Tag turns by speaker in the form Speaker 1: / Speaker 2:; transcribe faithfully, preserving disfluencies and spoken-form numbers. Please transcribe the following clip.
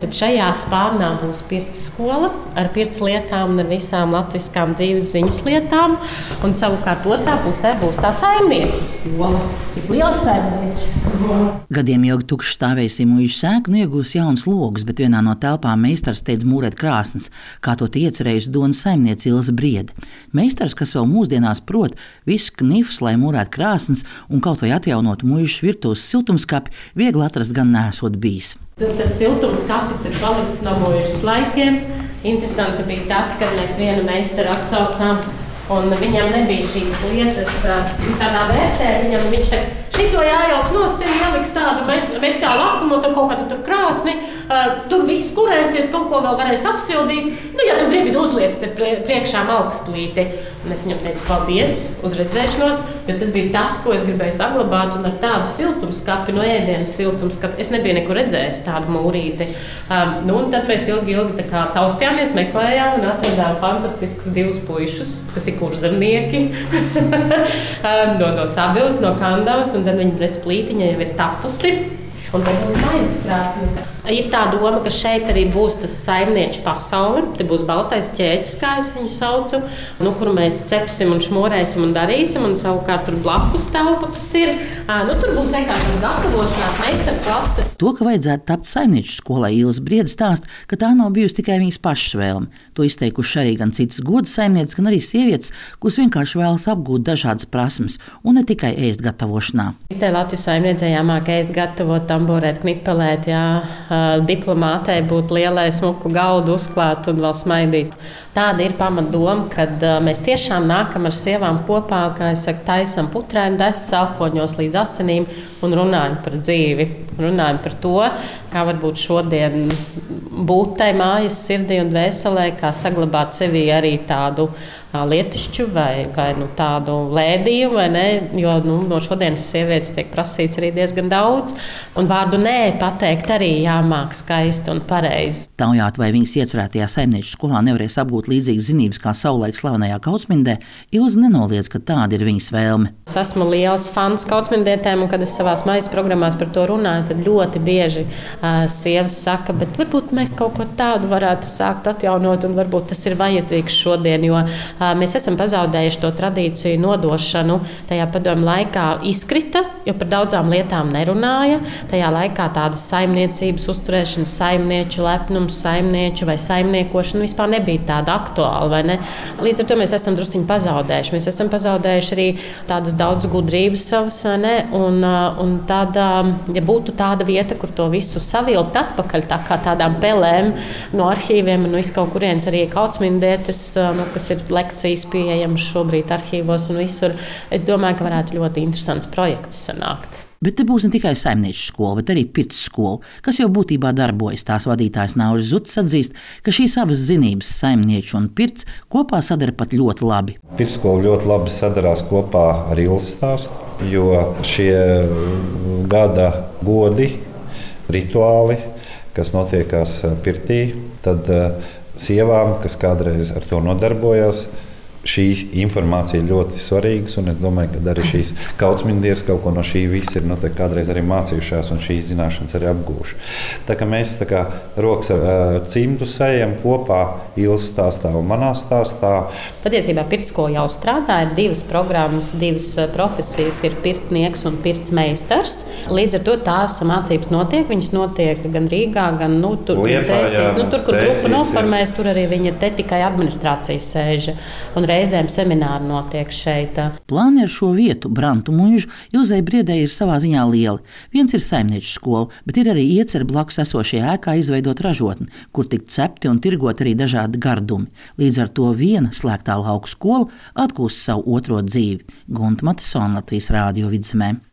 Speaker 1: Tad šajā spārnā būs pirts skola ar pirts lietām un ar visām latviskām dzīves ziņas lietām. Un savukārt otrā pusē būs tā saimnieču skola, tik liela saimnieču skola.
Speaker 2: Gadiem ilgi tukši stāvējusi muižu sēka nu iegūs jaunas logus, bet vienā no telpām meistars steidz mūrēt krāsnes, kā to iecerējusi Donas saimniece Ilze Briede. Meistars, kas vēl mūsdienās prot visus knifus, lai mūrētu krāsnes un kaut vai atjaunotu muižas virtuves siltumskapi, viegli atrast gan nesot bijis.
Speaker 1: Tas siltumskapis ir palicis no muižas laikiem. Interesanti bija tas, kad mēs vienu meistaru atsaucām, un viņam nebija šīs lietas tādā vērtē. Viņam, viņš saka, šito jājauc nost, ir ieliks tādu metālu lakumu, tur kaut kādu tur krāsni, tur viss kurēsies, kaut ko vēl varēs apsildīt. Nu, ja tu gribi, uzliec te priekšā malksplīti. Un es viņam teicu, paldies, uz redzēšanos, jo tas bija tas, ko es gribēju saglabāt, un ar tādu siltumskapi, no ēdienas siltumskapi, es nebiju nekur redzējis tādu mūrīti. Um, nu, un tad mēs ilgi, ilgi tā kā taustījāmies, meklējām un atradām fantastiskus divus puišus, kas ir kurzemnieki, no, no Sabils, no Kandavas, un tad viņa pret plītiņa jau ir tapusi. Un tad būs maizes krāsne. Ir tā doma, ka šeit arī būs tas saimnieču pasaule. Te būs baltais ķēķis, kā es viņu saucu, nu, kur mēs cepsim un šmorēsim un darīsim. Un savukārt tur blakus telpa, kas ir. Nu, tur būs vienkārši gatavošanās meistaru klases.
Speaker 2: To, ka vajadzētu tapt saimnieču skolai, Ilze Briede stāsta, ka tā nav bijusi tikai viņas pašas vēlme. To izteikuši arī gan citas godu saimnieces, gan arī sievietes, kuras vienkārši vēlas apgūt dažādas prasmes un ne tikai ēst gatavošanā.
Speaker 1: Te Latvijas saimniecei jāmāk ēst gatavot, tamborēt, knipelēt, jā. Diplomātei būtu lielai smuku galdu uzklāt un vēl smaidīt. Tāda ir pamatdoma, kad mēs tiešām nākam ar sievām kopā, kā es saku, taisam putrēm, desas alkoņos līdz asinīm un runājam par dzīvi. Runājam par to, kā varbūt šodien būt tai mājas sirdī un dvēselē, kā saglabāt sevī arī tādu lietišķu vai, vai nu, tādu lēdīju, vai ne? Jo nu, no šodienas sievietes tiek prasīts arī diezgan daudz. Un vārdu nē pateikt arī jāmāk skaisti un pareizi.
Speaker 2: Taujāt, vai viņas iecerētajā saimnieču skolā nevarēs apgūt līdzīgas zinības kā savulaik slavenajā Kautsmindē, Ilze nenoliedz, ka tāda ir viņas vēlme.
Speaker 1: Es esmu liels fans kautsmindietēm, un kad es savās maijas programmās par to runāju, tad ļoti bieži uh, sievas saka, bet varbūt mēs kaut ko tādu varētu sākt atjaunot, un varbūt tas ir vajadzīgs šodien, jo uh, mēs esam pazaudējuši to tradīciju nodošanu. Tajā padomu laikā izkrita, jo par daudzām lietām nerunāja. Tajā laikā tādas saimniecības uzturēšana, saimnieču lepnums, saimnieču vai saimniekošana vispār nebija tāda aktuāla, vai ne? Līdz ar to mēs esam drusciņi pazaudējuši. Mēs esam pazaudējuši arī tādas daudz gudrības savas, vai ne? Un, un tāda, ja būtu tāda vieta, kur to visu savilkt atpakaļ, tā kā tādām pelēm no arhīviem un no izkaut kurienes arī kautsmindietes, nu, kas ir lekcijas pieejamas šobrīd arhīvos un visur, es domāju, ka varētu ļoti interesants projekts sanākt.
Speaker 2: Bet te būs ne tikai saimnieču skola, bet arī pirts skola, kas jau būtībā darbojas. Tās vadītājs Nauris Zutis atzīst, ka šīs abas zinības, saimnieču un pirts, kopā sadara pat ļoti labi.
Speaker 3: Pirts skola ļoti labi sadarās kopā ar Ilzes stāstu, jo šie gada godi, rituāli, kas notiekās pirtī, tad sievām, kas kādreiz ar to nodarbojās, šī informācija ir ļoti svarīga, un es domāju, ka arī šīs kautsmindieres kaut ko no šī visa ir nu, kādreiz arī mācījušās, un šīs zināšanas arī apgūši. Tā kā mēs tā kā rokas ar uh, cimdu sējam kopā Ilzes stāstā un manā stāstā.
Speaker 1: Patiesībā pirtskola jau strādā, ir divas programmas, divas profesijas, ir pirtnieks un pirtsmeistars. Līdz ar to tās mācības notiek, viņas notiek gan Rīgā, gan nu, tur, Cēsīs, nu, tur, kur
Speaker 3: Cēsīs,
Speaker 1: grupa noformēs, tur arī viņa te tikai administrācijas sēža. Un reizēm semināri notiek šeit.
Speaker 2: Plāni ar šo vietu, Brantu muižu, Ilzei Briedei ir savā ziņā lieli. Viens ir saimnieču skola, bet ir arī iecer blakus esošajā ēkā izveidot ražotni, kur tikt cepti un tirgot arī dažādi gardumi. Līdz ar to viena slēgtā lauku skola atgūst savu otro dzīvi. Gunta Matisona, Latvijas Rādio Vidzemē.